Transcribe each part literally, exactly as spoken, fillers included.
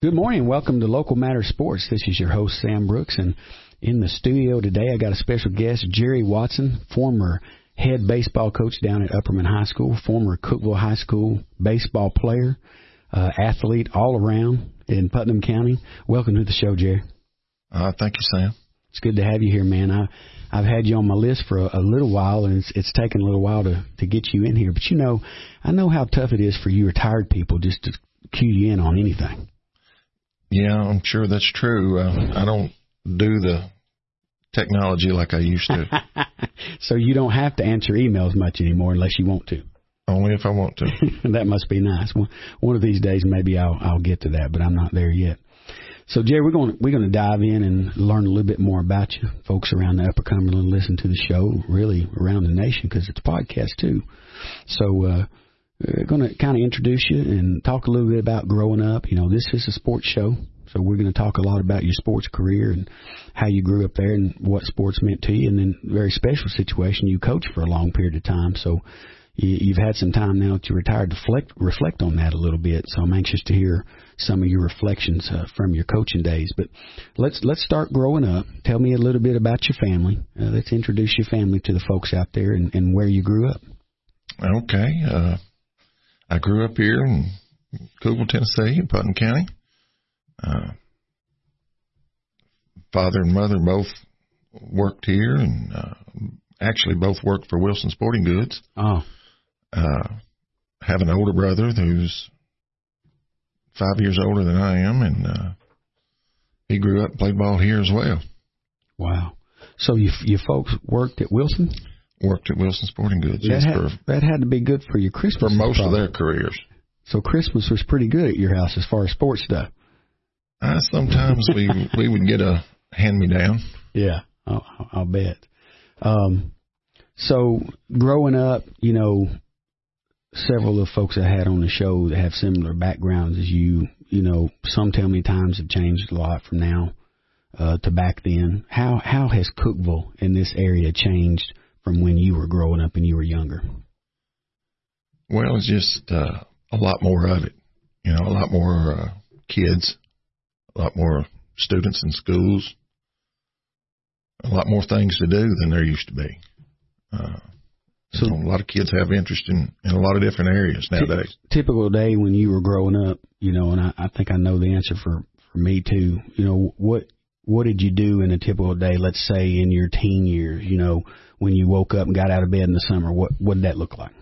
Good morning. Welcome to Local Matter Sports. This is your host, Sam Brooks, and in the studio today I got a special guest, Jerry Watson, former head baseball coach down at Upperman High School, former Cookeville High School baseball player, uh, athlete all around in Putnam County. Welcome to the show, Jerry. Uh, thank you, Sam. It's good to have you here, man. I, I've had you on my list for a, a little while, and it's, it's taken a little while to, to get you in here. But, you know, I know how tough it is for you retired people just to cue you in on anything. Yeah, I'm sure that's true. Uh, I don't do the technology like I used to. So you don't have to answer emails much anymore unless you want to. Only if I want to. That must be nice. One, one of these days maybe I'll I'll get to that, but I'm not there yet. So Jerry, we're going we're going to dive in and learn a little bit more about you. Folks around the Upper Cumberland listen to the show, really around the nation, because it's a podcast too. So uh, we're going to kind of introduce you and talk a little bit about growing up. You know, this is a sports show, so we're going to talk a lot about your sports career and how you grew up there and what sports meant to you. And then, very special situation, you coached for a long period of time. So you, you've had some time now that you're retired to reflect, reflect on that a little bit. So I'm anxious to hear some of your reflections uh, from your coaching days. But let's let's start growing up. Tell me a little bit about your family. Uh, let's introduce your family to the folks out there and, and where you grew up. Okay. Uh, I grew up here in Cookeville, Tennessee, in Putnam County. Uh, father and mother both worked here, and uh, actually both worked for Wilson Sporting Goods. Oh. Uh, have an older brother who's five years older than I am, and uh, he grew up and played ball here as well. Wow. So you you folks worked at Wilson? Worked at Wilson Sporting Goods. That, yes, had, for, that had to be good for your Christmas. For most probably. of their careers. So Christmas was pretty good at your house as far as sports stuff. Uh, sometimes we we would get a hand-me-down. Yeah, I'll, I'll bet. Um, so growing up, you know, several of the folks I had on the show that have similar backgrounds as you, you know, some tell me times have changed a lot from now uh, to back then. How how has Cookeville in this area changed from when you were growing up and you were younger? Well, it's just uh, a lot more of it. You know, a lot more uh, kids, a lot more students in schools, a lot more things to do than there used to be. Uh, so you know, a lot of kids have interest in, in a lot of different areas nowadays. T- typical day when you were growing up, you know, and I, I think I know the answer for, for me too. You know, what what did you do in a typical day, let's say in your teen years, you know, when you woke up and got out of bed in the summer? What, what did that look like?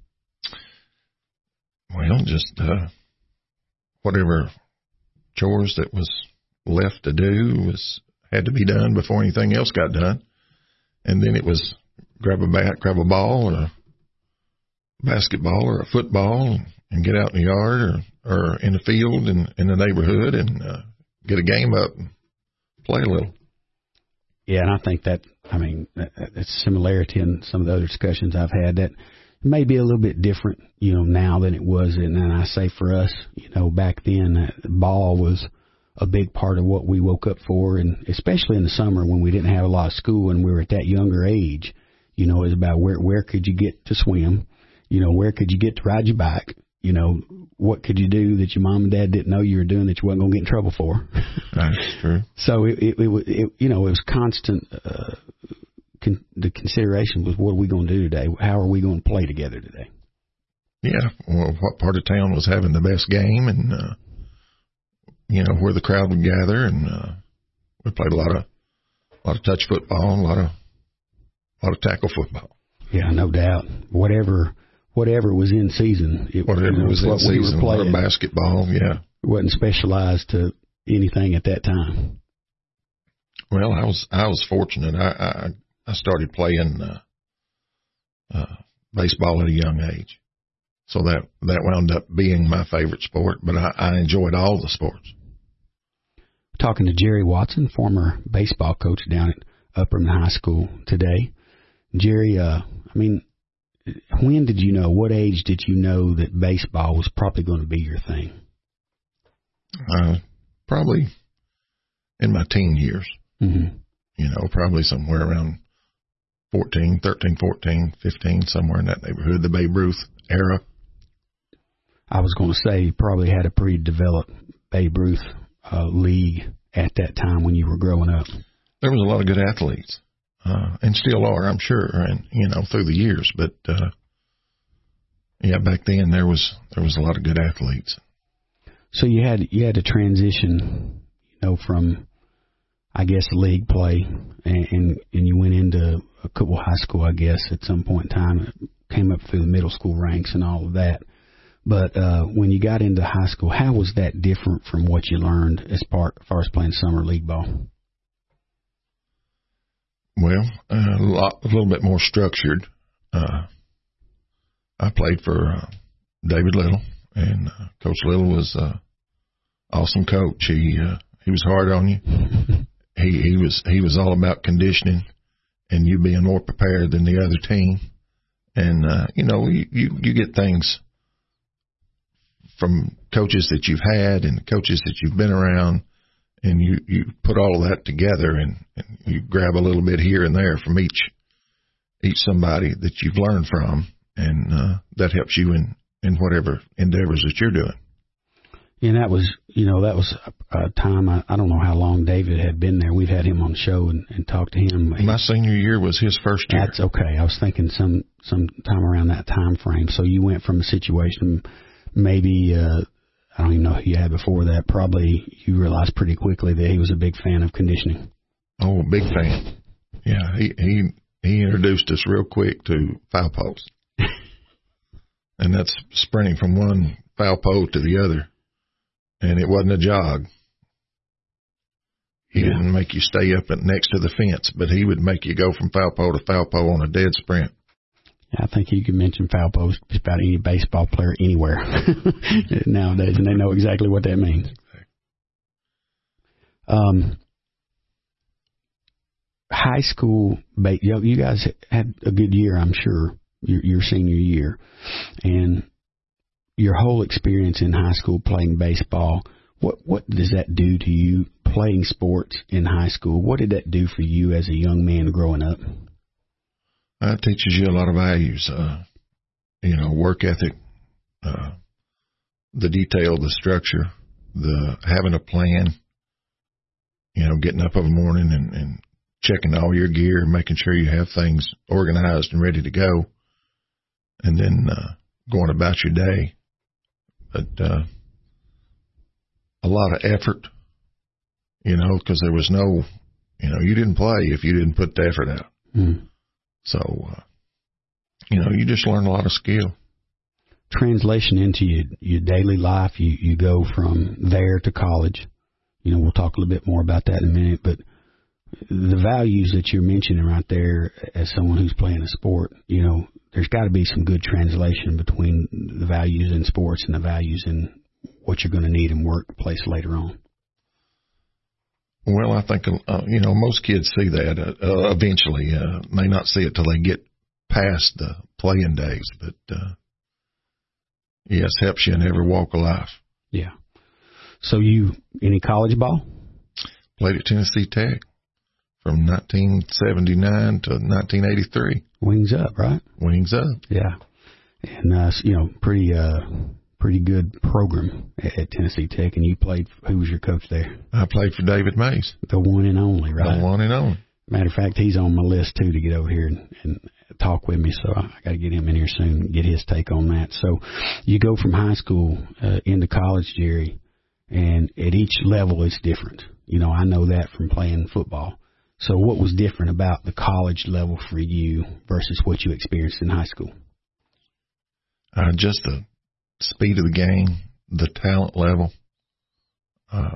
Well, just uh, whatever chores that was left to do was had to be done before anything else got done. And then it was grab a bat, grab a ball or a basketball or a football and, and get out in the yard or, or in the field and in the neighborhood and uh, get a game up and play a little. Yeah, and I think that, I mean, that, that's similarity in some of the other discussions I've had. That may be a little bit different, you know, now than it was. And then I say for us, you know, back then, that ball was a big part of what we woke up for. And especially in the summer when we didn't have a lot of school and we were at that younger age, you know, it was about where, where could you get to swim? You know, where could you get to ride your bike? You know, what could you do that your mom and dad didn't know you were doing that you wasn't going to get in trouble for? That's true. So, it, it, it, it, you know, it was constant. Uh, con- the consideration was, what are we going to do today? How are we going to play together today? Yeah. Well, what part of town was having the best game and, uh, you know, where the crowd would gather. And uh, we played a lot of a lot of touch football, a lot of a lot of tackle football. Yeah, no doubt. Whatever. Whatever was in season, it, whatever you know, was in what season, we were playing. Basketball, yeah. It wasn't specialized to anything at that time. Well, I was I was fortunate. I I, I started playing uh, uh, baseball at a young age, so that that wound up being my favorite sport. But I, I enjoyed all the sports. Talking to Jerry Watson, former baseball coach down at Upperman High School today. Jerry, uh, I mean. When did you know, what age did you know that baseball was probably going to be your thing? Uh, probably in my teen years. Mm-hmm. You know, probably somewhere around fourteen, thirteen, fourteen, fifteen, somewhere in that neighborhood, the Babe Ruth era. I was going to say you probably had a pretty developed Babe Ruth uh, league at that time when you were growing up? There was a lot of good athletes, uh, and still are, I'm sure, and you know, through the years. But uh, yeah, back then there was there was a lot of good athletes. So you had you had to transition, you know, from I guess league play, and and, and you went into Cookeville High School, I guess, at some point in time. It came up through the middle school ranks and all of that. But uh, when you got into high school, how was that different from what you learned as part as far as playing summer league ball? Well, uh, a, lot, a little bit more structured. Uh, I played for uh, David Little, and uh, Coach Little was an uh, awesome coach. He uh, he was hard on you. he he was he was all about conditioning and you being more prepared than the other team. And uh, you know, you, you you get things from coaches that you've had and coaches that you've been around, and you, you put all of that together and, and you grab a little bit here and there from each each somebody that you've learned from, and uh, that helps you in, in whatever endeavors that you're doing. And that was, you know, that was a, a time, I, I don't know how long David had been there. We've had him on the show and, and talked to him. My senior year was his first year. That's okay. I was thinking some, some time around that time frame. So you went from a situation, maybe, uh, I don't even know who you had before that. Probably you realized pretty quickly that he was a big fan of conditioning. Oh, a big fan. Yeah, he, he, he introduced us real quick to foul poles. And that's sprinting from one foul pole to the other. And it wasn't a jog. He yeah. didn't make you stay up next to the fence, but he would make you go from foul pole to foul pole on a dead sprint. I think you can mention foul post just about any baseball player anywhere nowadays, and they know exactly what that means. Um, high school, you guys had a good year, I'm sure, your, your senior year. And your whole experience in high school playing baseball, what what does that do to you playing sports in high school? What did that do for you as a young man growing up? It teaches you a lot of values, uh, you know, work ethic, uh, the detail, the structure, the having a plan, you know, getting up every morning and, and checking all your gear and making sure you have things organized and ready to go, and then uh, going about your day. But uh, a lot of effort, you know, because there was no, you know, you didn't play if you didn't put the effort out. Mm. So, uh, you know, you just learn a lot of skill. Translation into your, your daily life, you, you go from there to college. You know, we'll talk a little bit more about that in a minute, but the values that you're mentioning right there as someone who's playing a sport, you know, there's got to be some good translation between the values in sports and the values in what you're going to need in workplace later on. Well, I think, uh, you know, most kids see that uh, uh, eventually. Uh, may not see it till they get past the playing days, but, uh, yes, helps you in every walk of life. Yeah. So you, any college ball? Played at Tennessee Tech from nineteen seventy-nine to nineteen eighty-three. Wings up, right? Wings up. Yeah. And, uh, you know, pretty, uh, pretty good program at Tennessee Tech. And you played, who was your coach there? I played for David Mays. The one and only, right? The one and only. Matter of fact, he's on my list, too, to get over here and, and talk with me. So I got to get him in here soon and get his take on that. So you go from high school uh, into college, Jerry, and at each level it's different. You know, I know that from playing football. So what was different about the college level for you versus what you experienced in high school? Uh, just the speed of the game, the talent level. Uh,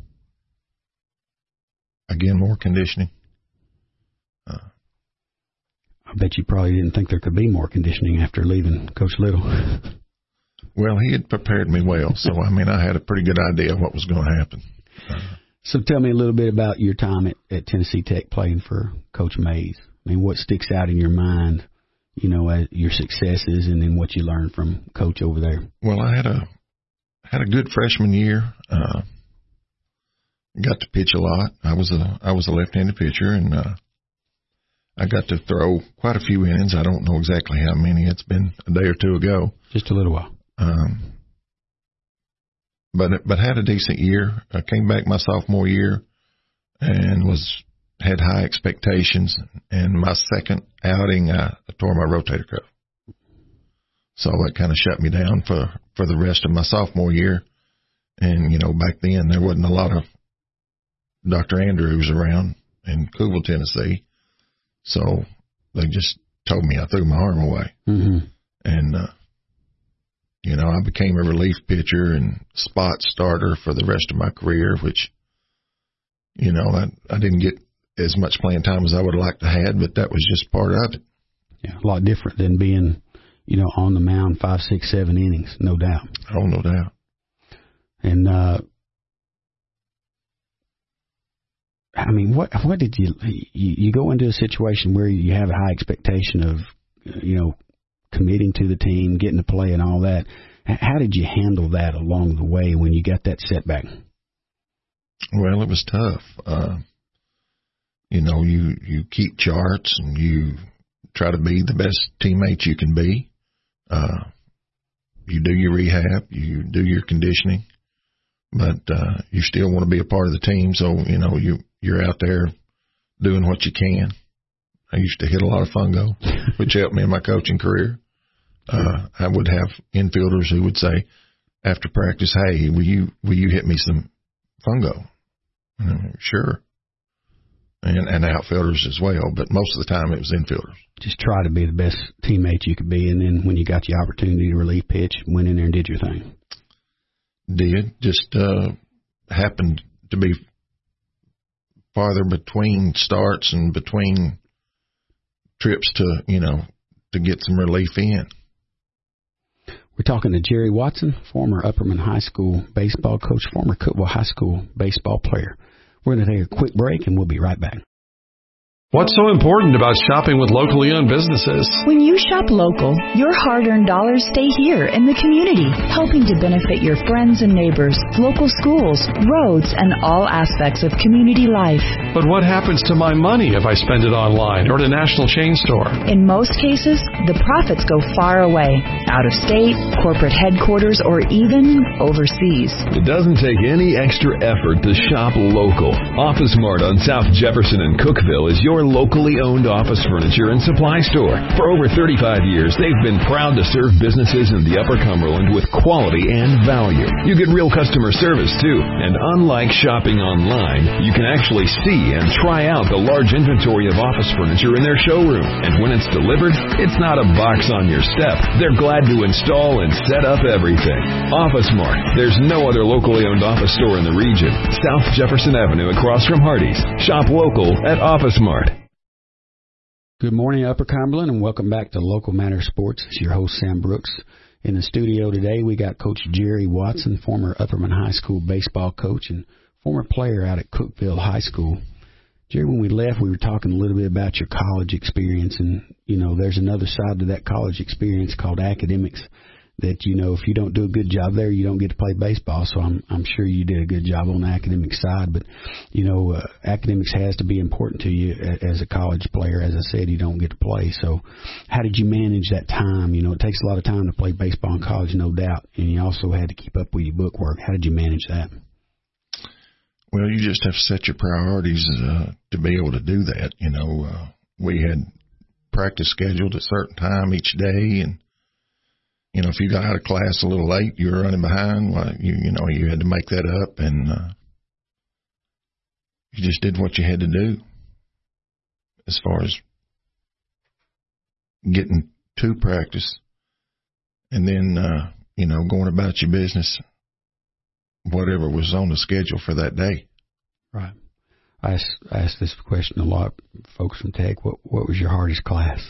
again, more conditioning. Uh, I bet you probably didn't think there could be more conditioning after leaving Coach Little. Well, he had prepared me well, so, I mean, I had a pretty good idea of what was going to happen. Uh, So tell me a little bit about your time at, at Tennessee Tech playing for Coach Mays. I mean, what sticks out in your mind, you know, as your successes and then what you learned from Coach over there? Well, I had a had a good freshman year. Uh, got to pitch a lot. I was a I was a left-handed pitcher, and uh, I got to throw quite a few innings. I don't know exactly how many. It's been a day or two ago. Just a little while. Um, but but had a decent year. I came back my sophomore year and was had high expectations. And my second outing, I, I tore my rotator cuff. So that kind of shut me down for, for the rest of my sophomore year. And, you know, back then there wasn't a lot of Doctor Andrews around in Cookeville, Tennessee. So they just told me I threw my arm away. Mm-hmm. And, uh, you know, I became a relief pitcher and spot starter for the rest of my career, which, you know, I, I didn't get as much playing time as I would have liked to have, but that was just part of it. Yeah, a lot different than being, you know, on the mound five, six, seven innings, no doubt. Oh, no doubt. And, uh, I mean, what what did you, you, you go into a situation where you have a high expectation of, you know, committing to the team, getting to play and all that. How did you handle that along the way when you got that setback? Well, it was tough. Uh, you know, you, you keep charts and you try to be the best teammate you can be. Uh, you do your rehab, you do your conditioning, but, uh, you still want to be a part of the team. So, you know, you, you're out there doing what you can. I used to hit a lot of fungo, which helped me in my coaching career. Uh, I would have infielders who would say after practice, "Hey, will you, will you hit me some fungo?" And I'm like, sure. And, and outfielders as well, but most of the time it was infielders. Just try to be the best teammate you could be, and then when you got the opportunity to relief pitch, went in there and did your thing. Did. Just uh, happened to be farther between starts and between trips to, you know, to get some relief in. We're talking to Jerry Watson, former Upperman High School baseball coach, former Cookeville High School baseball player. We're going to take a quick break, and we'll be right back. What's so important about shopping with locally owned businesses? When you shop local, your hard-earned dollars stay here in the community, helping to benefit your friends and neighbors, local schools, roads, and all aspects of community life. But what happens to my money if I spend it online or at a national chain store? In most cases, the profits go far away, out of state, corporate headquarters, or even overseas. It doesn't take any extra effort to shop local. Office Mart on South Jefferson and Cookeville is your locally owned office furniture and supply store. For over thirty-five years, they've been proud to serve businesses in the Upper Cumberland with quality and value. You get real customer service, too. And unlike shopping online, you can actually see and try out the large inventory of office furniture in their showroom. And when it's delivered, it's not a box on your step. They're glad to install and set up everything. Office Mart. There's no other locally owned office store in the region. South Jefferson Avenue across from Hardee's. Shop local at Office Mart. Good morning, Upper Cumberland, and welcome back to Local Matter Sports. It's your host, Sam Brooks. In the studio today, we got Coach Jerry Watson, former Upperman High School baseball coach and former player out at Cookeville High School. Jerry, when we left, we were talking a little bit about your college experience, and, you know, there's another side to that college experience called academics that, you know, if you don't do a good job there, you don't get to play baseball. So I'm I'm sure you did a good job on the academic side. But, you know, uh, academics has to be important to you as a college player. As I said, you don't get to play. So how did you manage that time? You know, it takes a lot of time to play baseball in college, no doubt. And you also had to keep up with your bookwork. How did you manage that? Well, you just have to set your priorities uh, to be able to do that. You know, uh, we had practice scheduled at a certain time each day, and you know, if you got out of class a little late, you were running behind. Well, you you know, you had to make that up, and uh, you just did what you had to do as far as getting to practice, and then uh, you know, going about your business, whatever was on the schedule for that day. Right. I ask, I ask this question a lot, folks from Tech. What what was your hardest class?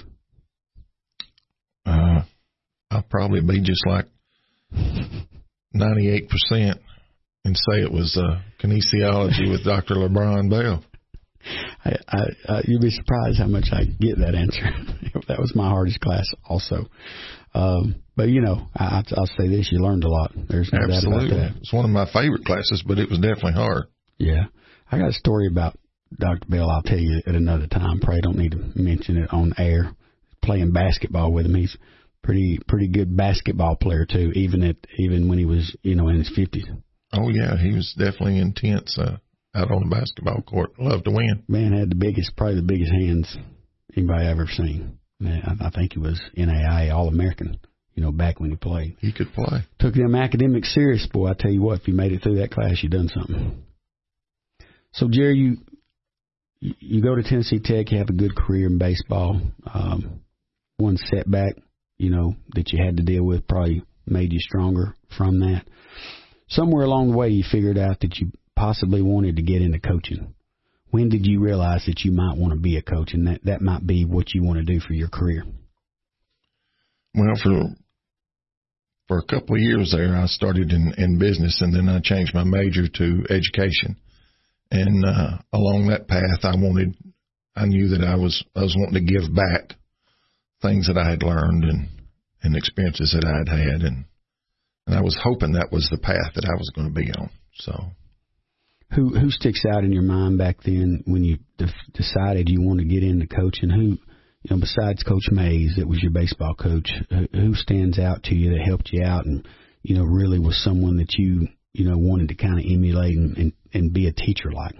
Uh. I'll probably be just like ninety-eight percent and say it was uh, kinesiology with Doctor LeBron Bell. I, I, uh, you'd be surprised how much I get that answer. That was my hardest class also. Um, but, you know, I, I'll say this, you learned a lot. There's no Absolutely. doubt about that. It's one of my favorite classes, but it was definitely hard. Yeah. I got a story about Doctor Bell I'll tell you at another time. Probably don't need to mention it on air. Playing basketball with him. He's pretty pretty good basketball player too, even at even when he was, you know, in his fifties. Oh, yeah, he was definitely intense uh, out on the basketball court. Loved to win. Man had the biggest, probably the biggest hands anybody I've ever seen. Man, I, I think he was N A I A All-American, you know, back when he played. He could play. Took them academics serious, boy. I tell you what, if you made it through that class, you done something. So, Jerry, you you go to Tennessee Tech, you have a good career in baseball. Um, one setback, you know, that you had to deal with probably made you stronger from that. Somewhere along the way, you figured out that you possibly wanted to get into coaching. When did you realize that you might want to be a coach and that, that might be what you want to do for your career? Well, for for a couple of years there, I started in, in business, and then I changed my major to education. And uh, along that path, I wanted, I knew that I was I was wanting to give back things that I had learned and, and experiences that I had had, and and I was hoping that was the path that I was going to be on. So. Who who sticks out in your mind back then when you de- decided you want to get into coaching? Who, you know, besides Coach Mays, that was your baseball coach, who, who stands out to you that helped you out and, you know, really was someone that you, you know, wanted to kind of emulate and, and, and be a teacher like?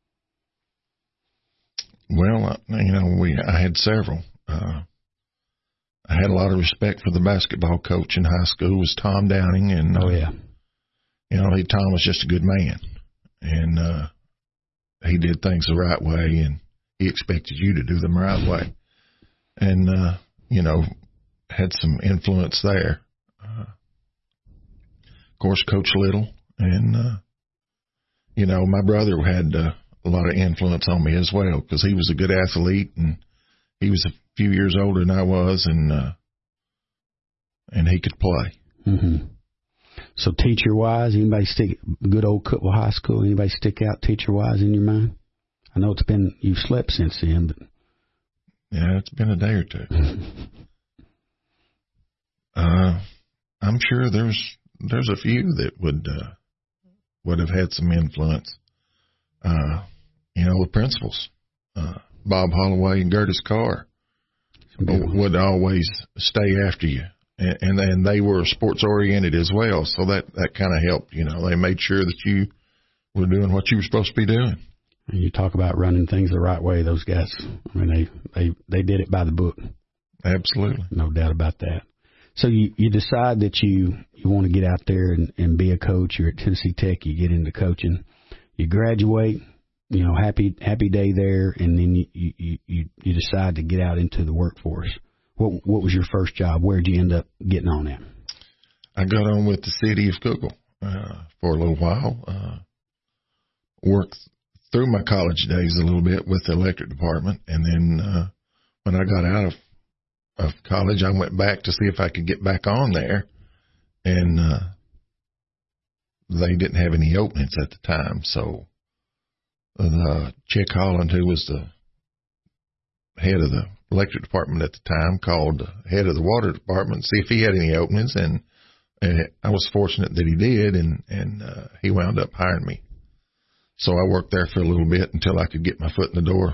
Well, you know, we I had several. Uh, I had a lot of respect for the basketball coach in high school, was Tom Downing. And, oh, yeah. Uh, you know, he, Tom was just a good man. And uh, he did things the right way, and he expected you to do them the right way. And, uh, you know, had some influence there. Uh, of course, Coach Little. And, uh, you know, my brother had uh, a lot of influence on me as well because he was a good athlete, and he was a few years older than I was, and uh, and he could play. Mm-hmm. So teacher-wise, anybody stick, good old Cookeville High School, anybody stick out teacher-wise in your mind? I know it's been, you've slept since then, but. Yeah, it's been a day or two. uh, I'm sure there's, there's a few that would, uh, would have had some influence. Uh, you know, the principals, uh, Bob Holloway and Gertis Carr would always stay after you. And, and and they were sports oriented as well, so that, that kind of helped. You know, they made sure that you were doing what you were supposed to be doing. And you talk about running things the right way. Those guys, I mean, they they, they did it by the book. Absolutely, no doubt about that. So you, you decide that you, you want to get out there and, and be a coach. You're at Tennessee Tech. You get into coaching. You graduate. You know, happy happy day there, and then you you you, you decide to get out into the workforce. What what was your first job? Where did you end up getting on at? I got on with the city of Cookeville uh, for a little while. Uh, worked through my college days a little bit with the electric department, and then uh, when I got out of, of college, I went back to see if I could get back on there, and uh, they didn't have any openings at the time. So the Chick Holland, who was the head of the electric department at the time, called the head of the water department to see if he had any openings, and, and I was fortunate that he did, and, and uh, he wound up hiring me. So I worked there for a little bit until I could get my foot in the door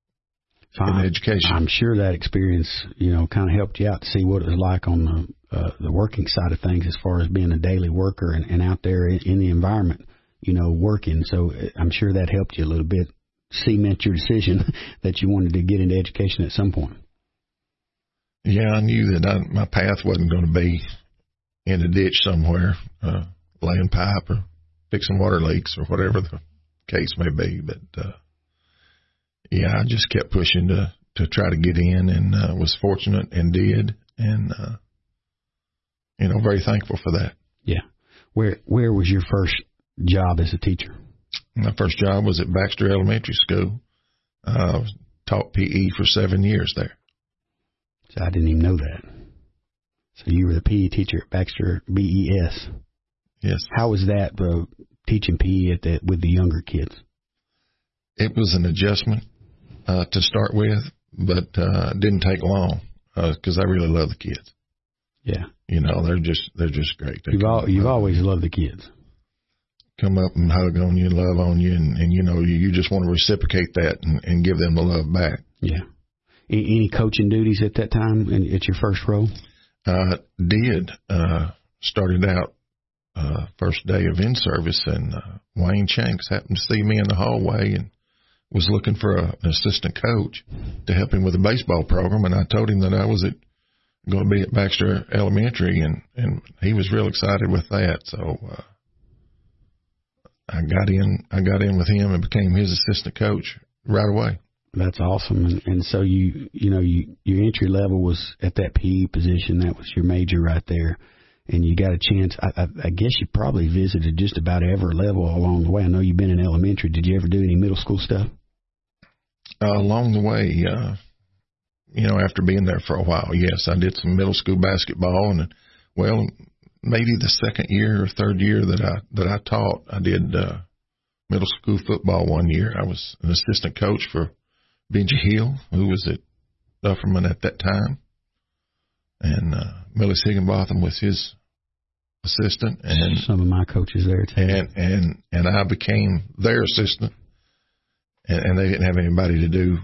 in education. I'm sure that experience, you know, kind of helped you out to see what it was like on the uh, the working side of things as far as being a daily worker and, and out there in, in the environment, you know, working. So I'm sure that helped you a little bit. Cement your decision that you wanted to get into education at some point. Yeah, I knew that I, my path wasn't going to be in a ditch somewhere, uh, laying pipe or fixing water leaks or whatever the case may be. But, uh, yeah, I just kept pushing to, to try to get in, and uh, was fortunate and did. And, uh, you know, very thankful for that. Yeah. Where, where was your first job as a teacher? My first job was at Baxter Elementary School. Uh, taught P E for seven years there. So I didn't even know that. So you were the P E teacher at Baxter B E S. Yes. How was that, bro, teaching P E at the, with the younger kids? It was an adjustment uh, to start with, but uh, it didn't take long because uh, I really love the kids. Yeah. You know, they're just they're just great. They you've all, you've always loved the kids. Come up and hug on you and love on you, and, and you know, you, you just want to reciprocate that and, and give them the love back. Yeah. Any, any coaching duties at that time in, at your first role? Uh, did. Uh, started out uh, first day of in-service, and uh, Wayne Shanks happened to see me in the hallway and was looking for a, an assistant coach to help him with a baseball program, and I told him that I was at, going to be at Baxter Elementary, and, and he was real excited with that. So uh, I got in, I got in with him and became his assistant coach right away. That's awesome. And, and so you, you know, you, your entry level was at that P E position. That was your major right there. And you got a chance. I, I, I guess you probably visited just about every level along the way. I know you've been in elementary. Did you ever do any middle school stuff? Uh, along the way, uh, you know, after being there for a while, yes, I did some middle school basketball, and well, maybe the second year or third year that I that I taught, I did uh, middle school football one year. I was an assistant coach for Benji Hill, who was at Upperman at that time, and uh, Millie Higginbotham was his assistant, and some of my coaches there too. And and and I became their assistant. And, and they didn't have anybody to do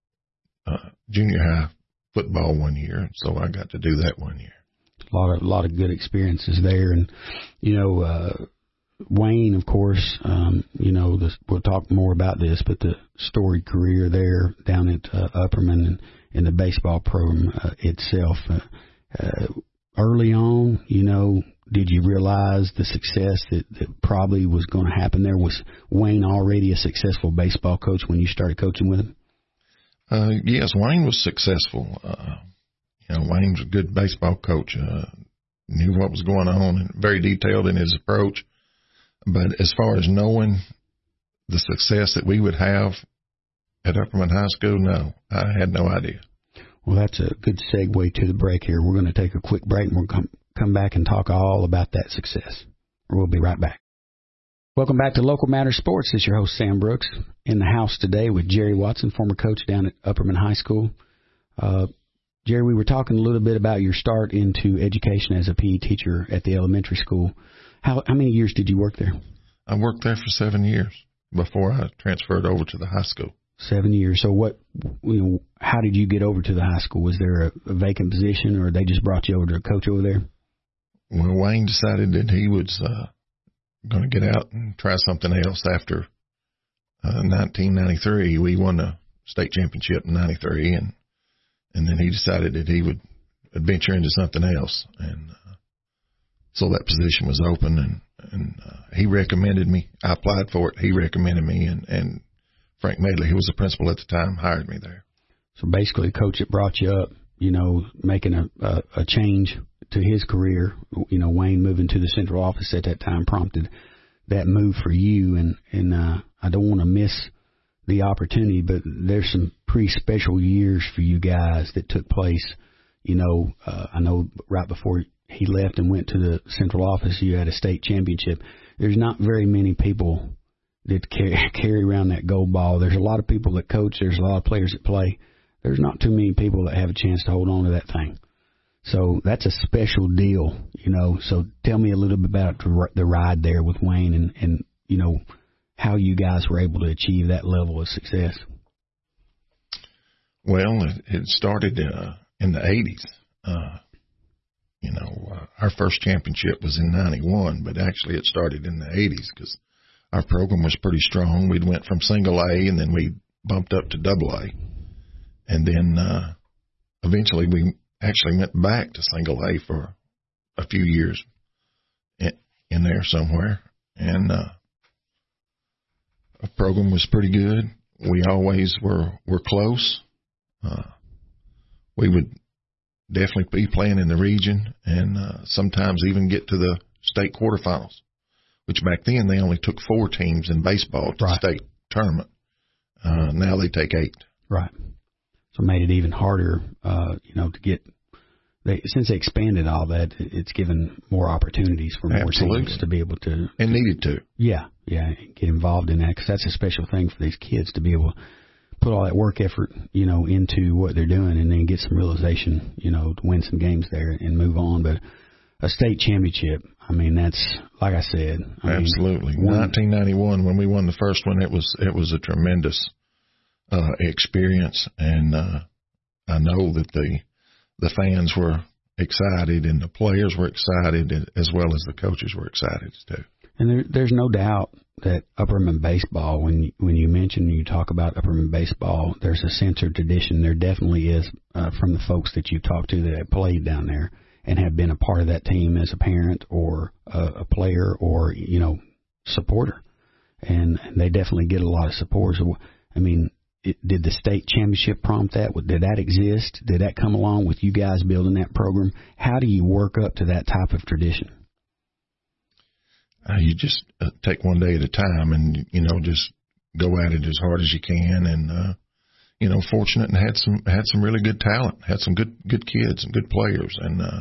uh, junior high football one year, so I got to do that one year. A lot of a lot of good experiences there, and you know, uh, Wayne, of course, um, you know, this, we'll talk more about this, but the storied career there down at uh, Upperman and in the baseball program uh, itself. Uh, uh, early on, you know, did you realize the success that, that probably was going to happen there? Was Wayne already a successful baseball coach when you started coaching with him? Uh, yes, Wayne was successful. Uh, you know, Wayne was a good baseball coach, uh, knew what was going on, and very detailed in his approach. But as far as knowing the success that we would have at Upperman High School, no, I had no idea. Well, that's a good segue to the break here. We're going to take a quick break, and we'll come come back and talk all about that success. We'll be right back. Welcome back to Local Matters Sports. This is your host, Sam Brooks, in the house today with Jerry Watson, former coach down at Upperman High School. Uh, Jerry, we were talking a little bit about your start into education as a P E teacher at the elementary school. How, how many years did you work there? I worked there for seven years before I transferred over to the high school. Seven years. So what, you know, how did you get over to the high school? Was there a, a vacant position, or they just brought you over to coach over there? Well, Wayne decided that he was uh, going to get out and try something else after uh, nineteen ninety-three. We won the state championship in ninety-three, and and then he decided that he would adventure into something else. And uh, so that position was open, and, and uh, he recommended me. I applied for it. He recommended me, and, and Frank Medley, who was the principal at the time, hired me there. So basically, coach that brought you up, you know, making a, a, a change to his career, you know, Wayne moving to the central office at that time prompted that move for you. And, and uh, I don't want to miss the opportunity, but there's some pretty special years for you guys that took place. You know, uh, I know right before he left and went to the central office, you had a state championship. There's not very many people that carry, carry around that gold ball. There's a lot of people that coach. There's a lot of players that play. There's not too many people that have a chance to hold on to that thing. So that's a special deal, you know. So tell me a little bit about the ride there with Wayne and, and you know, how you guys were able to achieve that level of success. Well, it, it started uh, in the eighties. Uh, you know, uh, our first championship was in ninety-one, but actually it started in the eighties because our program was pretty strong. We'd went from single A, and then we bumped up to double A. And then uh, eventually we actually went back to single A for a few years in, in there somewhere. And uh, our program was pretty good. We always were, were close. Uh, we would definitely be playing in the region and uh, sometimes even get to the state quarterfinals, which back then they only took four teams in baseball to right. the state tournament. Uh, now they take eight. Right. So it made it even harder, uh, you know, to get, they, since they expanded all that, it's given more opportunities for more Absolutely. teams to be able to. And needed to. Yeah, yeah, get involved in that, because that's a special thing for these kids to be able to put all that work effort, you know, into what they're doing and then get some realization, you know, to win some games there and move on. But a state championship, I mean, that's, like I said. I Absolutely. mean, one, nineteen ninety-one, when we won the first one, it was, it was a tremendous Uh, experience, and uh, I know that the the fans were excited, and the players were excited, as well as the coaches were excited too. And there, there's no doubt that Upperman baseball, when you, when you mention, you talk about Upperman baseball, there's a sense of tradition. There definitely is uh, from the folks that you talk to that have played down there and have been a part of that team as a parent or a, a player or, you know, supporter. And, and they definitely get a lot of support. So, I mean, it, did the state championship prompt that? Did that exist? Did that come along with you guys building that program? How do you work up to that type of tradition? Uh, you just uh, take one day at a time and, you know, just go at it as hard as you can. And, uh, you know, fortunate and had some, had some really good talent, had some good, good kids and good players. And, uh,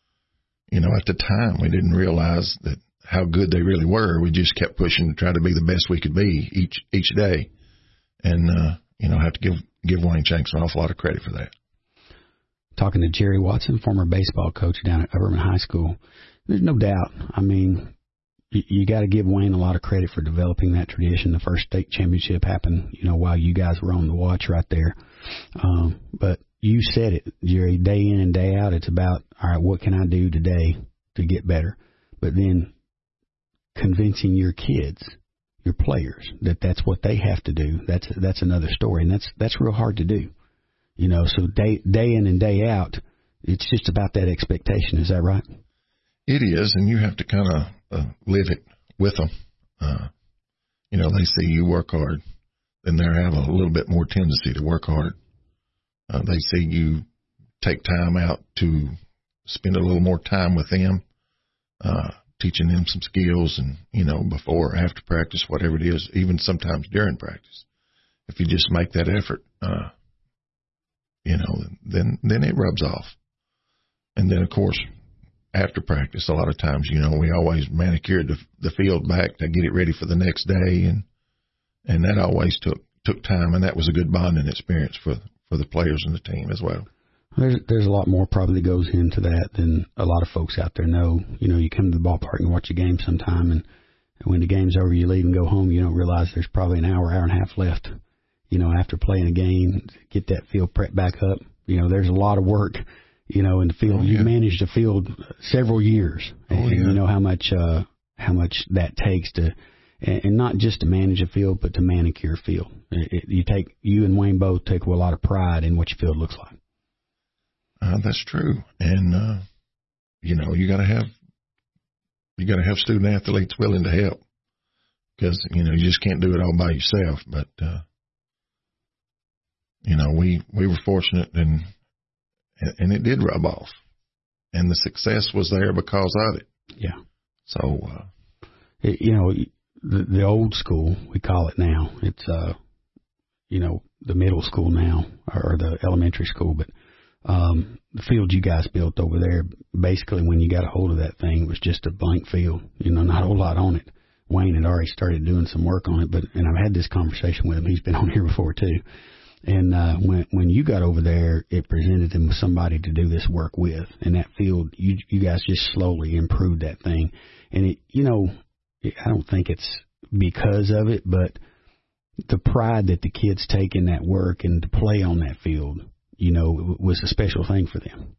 you know, at the time we didn't realize that how good they really were. We just kept pushing to try to be the best we could be each, each day. And, uh, you know, I have to give, give Wayne Shanks an awful lot of credit for that. Talking to Jerry Watson, former baseball coach down at Upperman High School. There's no doubt. I mean, you, you got to give Wayne a lot of credit for developing that tradition. The first state championship happened, you know, while you guys were on the watch right there. Um, but you said it, Jerry, day in and day out, it's about, all right, what can I do today to get better? But then convincing your kids, your players, that that's what they have to do. That's that's another story, and that's that's real hard to do. You know, so day day in and day out, it's just about that expectation. Is that right? It is, and you have to kind of uh, live it with them. Uh, you know, they see you work hard, then they have a little bit more tendency to work hard. Uh, they see you take time out to spend a little more time with them, uh, teaching them some skills, and, you know, before or after practice, whatever it is, even sometimes during practice. If you just make that effort, uh, you know, then then it rubs off. And then, of course, after practice, a lot of times, you know, we always manicured the, the field back to get it ready for the next day, and and that always took took time, and that was a good bonding experience for for the players and the team as well. There's there's a lot more probably goes into that than a lot of folks out there know. You know, you come to the ballpark and watch a game sometime, and, and when the game's over, you leave and go home. You don't realize there's probably an hour, hour and a half left. You know, after playing a game, get that field prepped back up. You know, there's a lot of work. You know, in the field, oh, yeah. You managed the field several years, and, oh, yeah. and you know how much uh, how much that takes to, and, and not just to manage a field, but to manicure a field. It, it, you take you and Wayne both take a lot of pride in what your field looks like. Uh, that's true, and uh, you know you got to have you got to have student athletes willing to help, because you know you just can't do it all by yourself. But uh, you know we we were fortunate, and and it did rub off, and the success was there because of it. Yeah. So uh, it, you know the, the old school, we call it now. It's uh you know the middle school now, or the elementary school, but. Um, the field you guys built over there, basically when you got a hold of that thing, was just a blank field, you know, not a whole lot on it. Wayne had already started doing some work on it, but, and I've had this conversation with him. He's been on here before too. And, uh, when, when you got over there, it presented him with somebody to do this work with. And that field, you, you guys just slowly improved that thing. And it, you know, I don't think it's because of it, but the pride that the kids take in that work and to play on that field, you know, it was a special thing for them.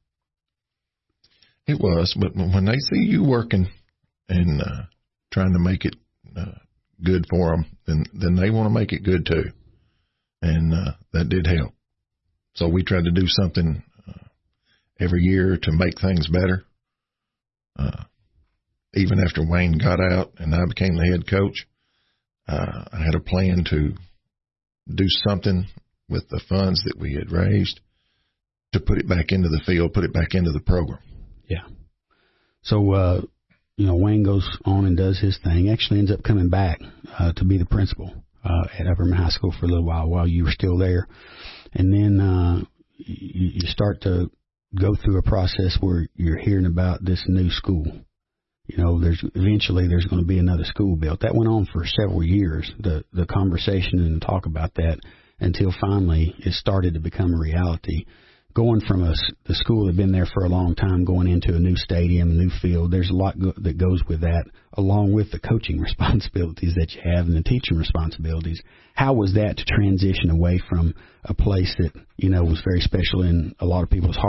It was, but when they see you working and uh, trying to make it uh, good for them, then then they want to make it good too, and uh, that did help. So we tried to do something uh, every year to make things better. Uh, even after Wayne got out and I became the head coach, uh, I had a plan to do something with the funds that we had raised to put it back into the field, put it back into the program. Yeah. So, uh, you know, Wayne goes on and does his thing, actually ends up coming back uh, to be the principal uh, at Upperman High School for a little while while you were still there. And then uh, you, you start to go through a process where you're hearing about this new school. You know, there's eventually there's going to be another school built. That went on for several years, the the conversation and talk about that, until finally it started to become a reality. Going from a, the school that had been there for a long time, going into a new stadium, a new field, there's a lot go, that goes with that, along with the coaching responsibilities that you have and the teaching responsibilities. How was that to transition away from a place that, you know, was very special in a lot of people's heart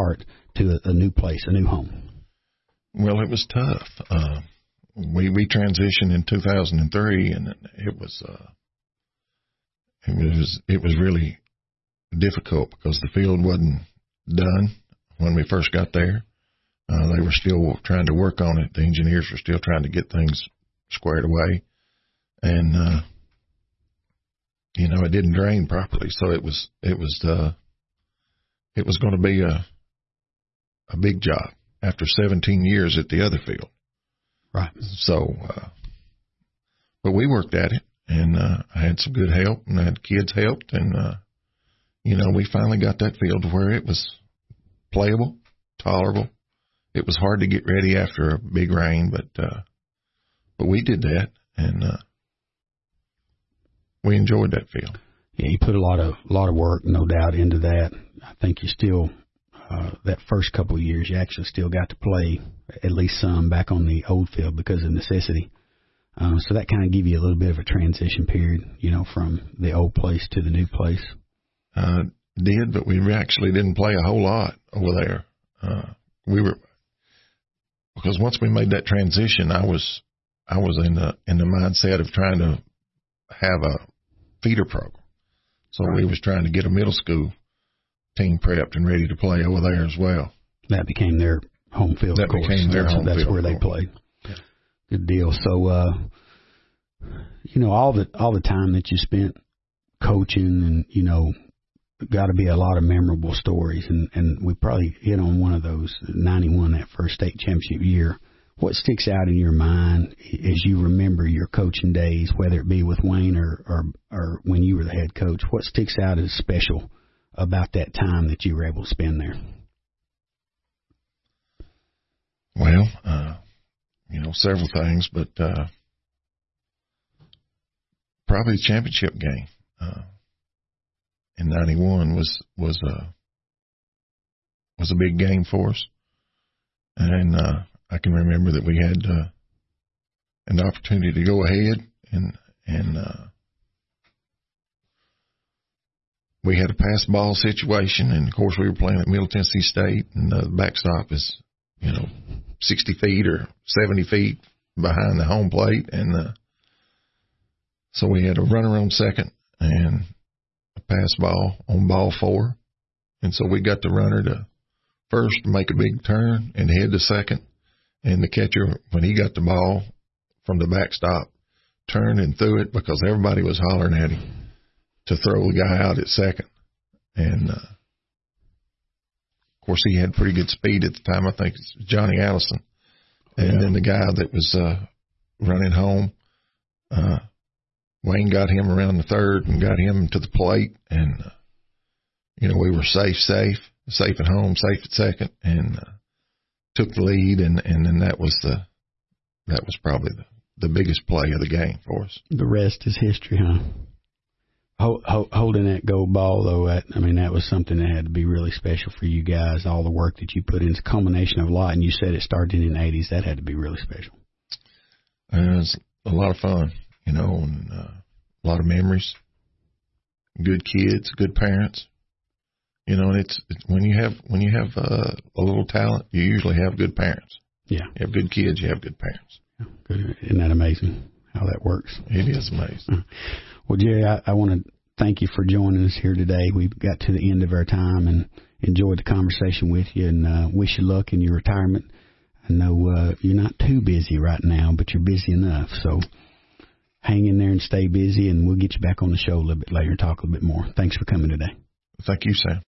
to a, a new place, a new home? Well, it was tough. Uh, we we transitioned in two thousand three, and it was uh, it was it was really difficult because the field wasn't done when we first got there. Uh, they were still trying to work on it. The engineers were still trying to get things squared away, and uh, you know, it didn't drain properly, so it was it was uh, it was going to be a a big job after seventeen years at the other field. Right. So, uh, but we worked at it, and uh, I had some good help, and I had kids helped, and uh, you know, we finally got that field to where it was playable, tolerable. It was hard to get ready after a big rain, but uh, but we did that, and uh, we enjoyed that field. Yeah, you put a lot of lot of work, no doubt, into that. I think you still uh, that first couple of years, you actually still got to play at least some back on the old field because of necessity. Um, so that kind of gave you a little bit of a transition period, you know, from the old place to the new place. Uh, did, but we actually didn't play a whole lot over there. Uh, we were. Because once we made that transition, I was I was in the in the mindset of trying to have a feeder program. So right. we was trying to get a middle school team prepped and ready to play over there as well. That became their home field. That of course. became their that's, home that's field. That's where they played. Yeah. Good deal. So, uh, you know, all the all the time that you spent coaching, and you know, got to be a lot of memorable stories, and, and we probably hit on one of those, ninety-one, that first state championship year. What sticks out in your mind as you remember your coaching days, whether it be with Wayne or, or, or when you were the head coach? What sticks out as special about that time that you were able to spend there? Well, uh, you know, several things, but uh, probably the championship game. Uh, in ninety-one was was a was a big game for us, and uh, I can remember that we had uh, an opportunity to go ahead, and and uh, we had a pass ball situation, and of course we were playing at Middle Tennessee State, and the backstop is you know sixty feet or seventy feet behind the home plate, and uh, so we had a runner on second and pass ball on ball four. And so we got the runner to first make a big turn and head to second. And the catcher, when he got the ball from the backstop, turned and threw it because everybody was hollering at him to throw the guy out at second. And, uh, of course, he had pretty good speed at the time. I think it's Johnny Allison. And yeah. then the guy that was uh, running home, uh, Wayne got him around the third and got him to the plate, and uh, you know we were safe, safe, safe at home, safe at second, and uh, took the lead, and, and then that was the that was probably the, the biggest play of the game for us. The rest is history, huh? Hold, hold, holding that gold ball, though, that, I mean that was something that had to be really special for you guys. All the work that you put in, it's a culmination of a lot, and you said it started in the eighties. That had to be really special. Uh, it was a lot of fun. You know, and uh, a lot of memories, good kids, good parents. You know, and it's, it's when you have when you have uh, a little talent, you usually have good parents. Yeah, you have good kids, you have good parents. Yeah, good. Isn't that amazing how that works? It is amazing. Well, Jerry, I, I want to thank you for joining us here today. We've got to the end of our time and enjoyed the conversation with you, and uh, wish you luck in your retirement. I know uh, you're not too busy right now, but you're busy enough, so hang in there and stay busy, and we'll get you back on the show a little bit later and talk a little bit more. Thanks for coming today. Thank you, Sam.